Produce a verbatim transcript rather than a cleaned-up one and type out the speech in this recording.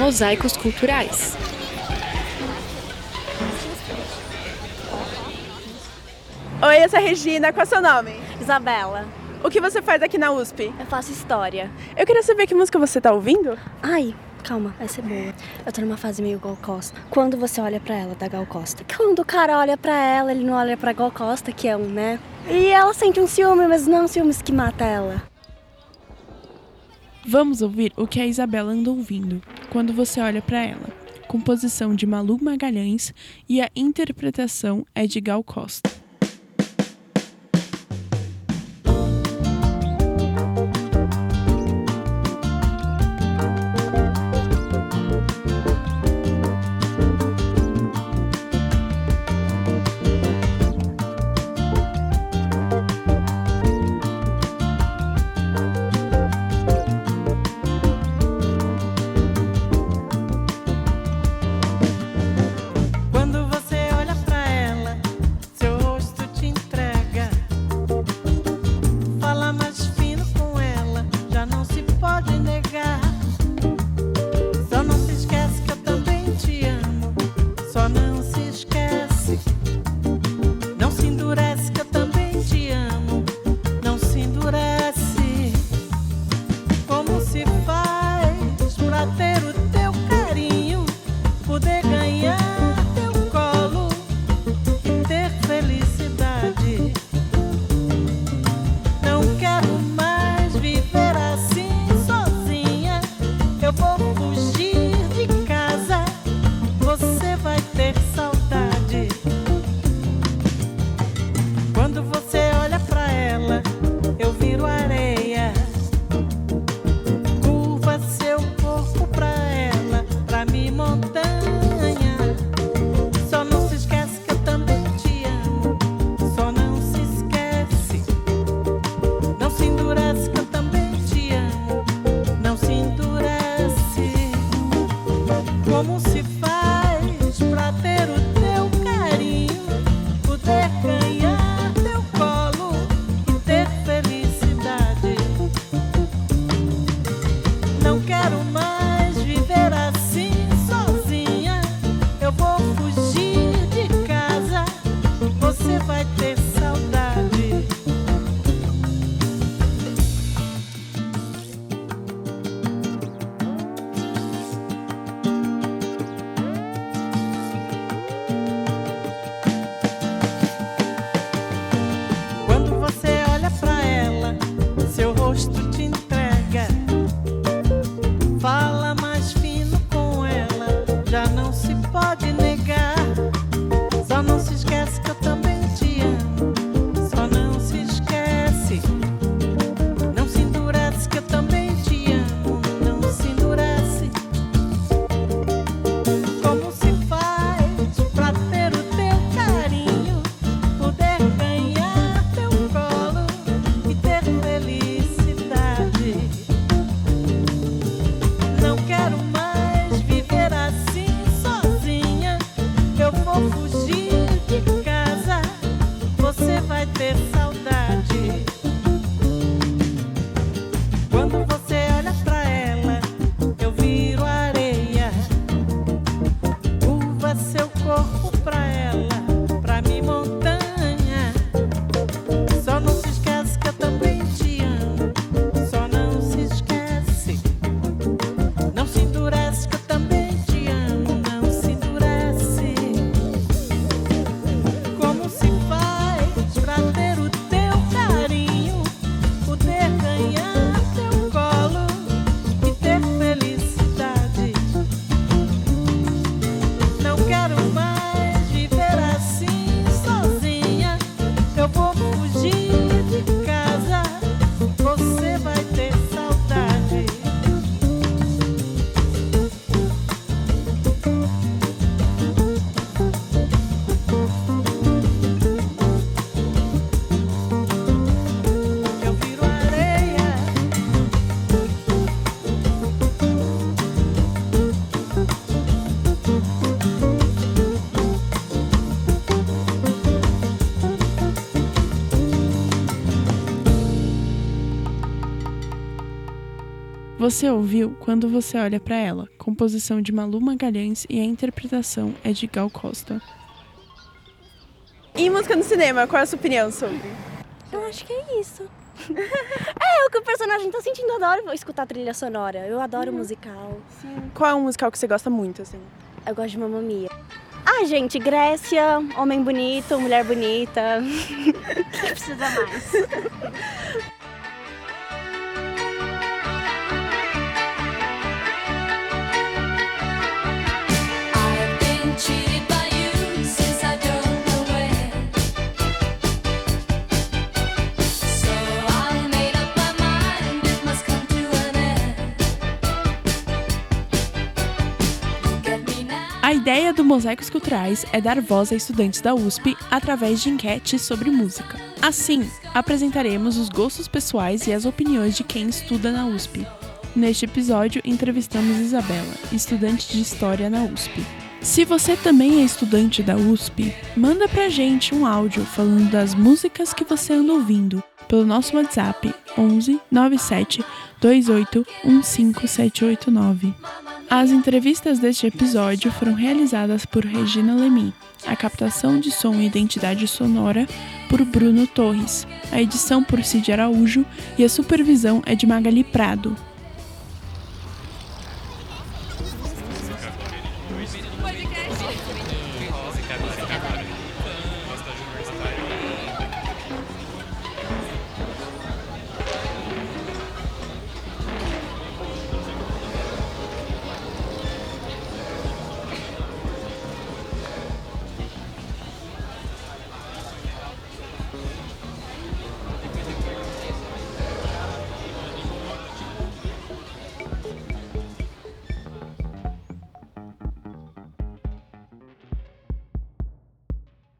mosaicos culturais. Oi, eu sou a Regina. Qual é o seu nome? Isabela. O que você faz aqui na U S P? Eu faço história. Eu queria saber que música você tá ouvindo? Ai, calma, vai ser boa. Eu tô numa fase meio Gal Costa. Quando você olha pra ela, da Gal Costa. Quando o cara olha pra ela, ele não olha pra Gal Costa, que é um, né? E ela sente um ciúme, mas não é um ciúme que mata ela. Vamos ouvir o que a Isabela anda ouvindo quando você olha pra ela. Composição de Malu Magalhães e a interpretação é de Gal Costa. Quando você olha pra ela, seu rosto Você ouviu Quando Você Olha Pra Ela, composição de Malu Magalhães e a interpretação é de Gal Costa. E música no cinema, qual é a sua opinião sobre? Eu acho que é isso. É o que o personagem tá sentindo. Eu adoro escutar trilha sonora. Eu adoro uhum. musical. Sim. Qual é um musical que você gosta muito, assim? Eu gosto de Mamma Mia. Ah, gente, Grécia, homem bonito, mulher bonita. O que precisa mais? A ideia do Mosaicos Culturais é dar voz a estudantes da U S P através de enquetes sobre música. Assim, apresentaremos os gostos pessoais e as opiniões de quem estuda na U S P. Neste episódio, entrevistamos Isabela, estudante de História na U S P. Se você também é estudante da U S P, manda pra gente um áudio falando das músicas que você anda ouvindo pelo nosso WhatsApp onze nove sete dois oito um cinco sete oito nove. As entrevistas deste episódio foram realizadas por Regina Lemy, a captação de som e identidade sonora por Bruno Torres, a edição por Cid Araújo e a supervisão é de Magali Prado.